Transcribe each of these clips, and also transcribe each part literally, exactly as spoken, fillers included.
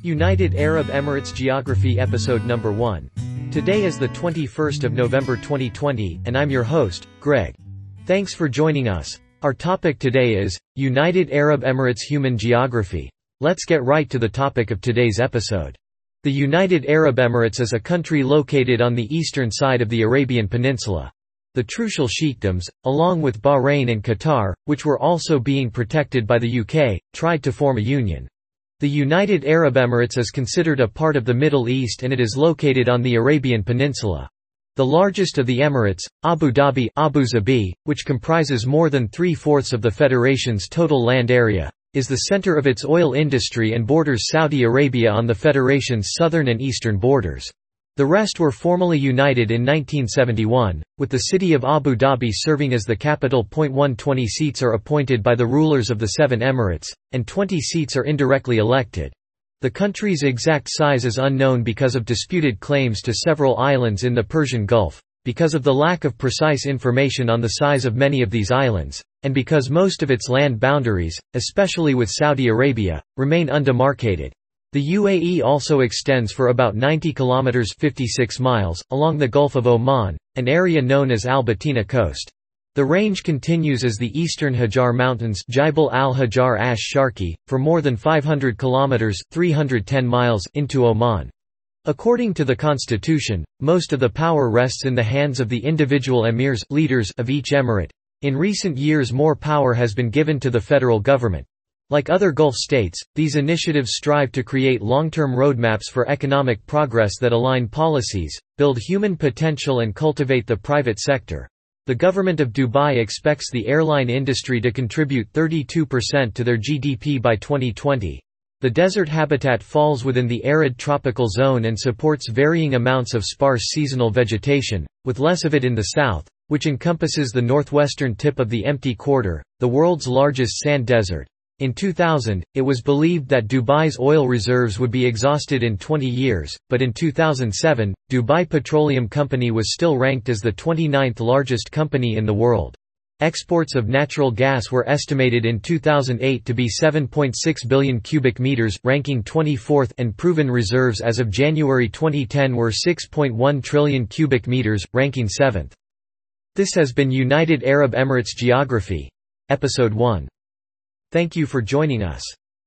United Arab Emirates Geography Episode Number one. Today is the twenty-first of November twenty twenty, and I'm your host, Greg. Thanks for joining us. Our topic today is United Arab Emirates Human Geography. Let's get right to the topic of today's episode. The United Arab Emirates is a country located on the eastern side of the Arabian Peninsula. The Trucial Sheikdoms, along with Bahrain and Qatar, which were also being protected by the U K, tried to form a union. The United Arab Emirates is considered a part of the Middle East and it is located on the Arabian Peninsula. The largest of the Emirates, Abu Dhabi, Abu Dhabi, which comprises more than three-fourths of the federation's total land area, is the center of its oil industry and borders Saudi Arabia on the federation's southern and eastern borders. The rest were formally united in nineteen seventy-one, with the city of Abu Dhabi serving as the capital. one hundred twenty seats are appointed by the rulers of the seven emirates, and twenty seats are indirectly elected. The country's exact size is unknown because of disputed claims to several islands in the Persian Gulf, because of the lack of precise information on the size of many of these islands, and because most of its land boundaries, especially with Saudi Arabia, remain undemarcated. The U A E also extends for about ninety kilometers (fifty-six miles) along the Gulf of Oman, an area known as Al Batina Coast. The range continues as the eastern Hajar Mountains Jibal al-Hajar ash-Sharqi, for more than five hundred kilometers (three hundred ten miles) into Oman. According to the constitution, most of the power rests in the hands of the individual emirs leaders of each emirate. In recent years more power has been given to the federal government. Like other Gulf states, these initiatives strive to create long-term roadmaps for economic progress that align policies, build human potential and cultivate the private sector. The government of Dubai expects the airline industry to contribute thirty-two percent to their G D P by twenty twenty. The desert habitat falls within the arid tropical zone and supports varying amounts of sparse seasonal vegetation, with less of it in the south, which encompasses the northwestern tip of the Empty Quarter, the world's largest sand desert. In two thousand, it was believed that Dubai's oil reserves would be exhausted in twenty years, but in two thousand seven, Dubai Petroleum Company was still ranked as the twenty-ninth largest company in the world. Exports of natural gas were estimated in two thousand eight to be seven point six billion cubic meters, ranking twenty-fourth, and proven reserves as of January twenty ten were six point one trillion cubic meters, ranking seventh. This has been United Arab Emirates Geography, Episode one. Thank you for joining us.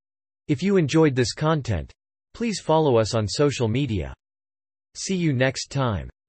If you enjoyed this content, please follow us on social media. See you next time.